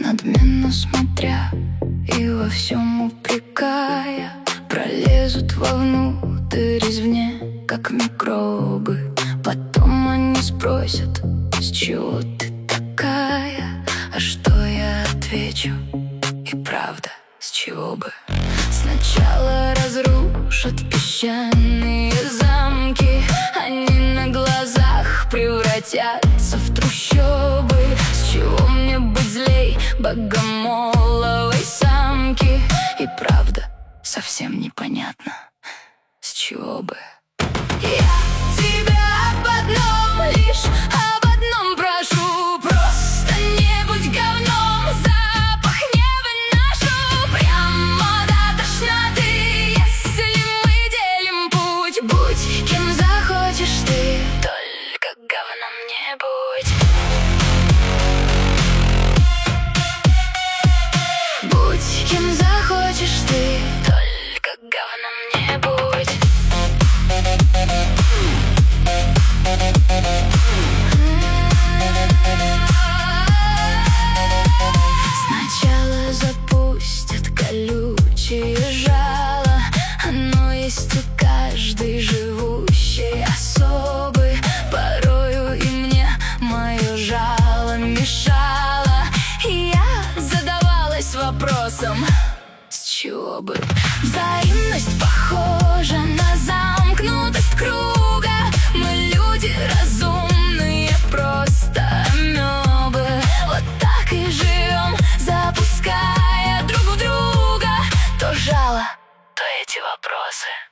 надменно смотря и во всем упрекая, пролезут вовнутрь извне, как микробы. Потом они спросят: с чего ты такая? А что я отвечу? И правда, с чего бы? Сначала разрушат песчаные замки, они на глазах превратятся в трущобы. С чего мне быть злей богомоловой самки? И правда, совсем непонятно, с чего бы. Я тебя об одном, лишь об одном прошу: просто не будь говном, запах не выношу прямо до тошноты. Если мы делим путь, будь кем захочешь ты, только говном не будь. Будь кем захочешь ты, только говном не будь. Сначала запустят колючее жало, оно есть у каждой живущей особы. Порою и мне мое жало мешало, и я задавалась вопросом: с чего бы? Взаимность похожа на замкнутость круга. Мы люди разумные, просто амебы. Вот так и живем, запуская друг в друга то жало, то эти вопросы.